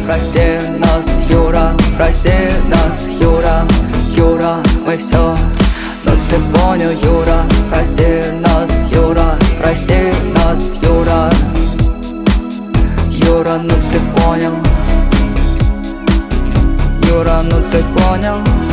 прости нас, Юра, прости нас, Юра, Юра, мы все. Но ты понял, Юра, прости нас, Юра, прости нас, Юра, Юра, ну ты понял, Юра, ну ты понял.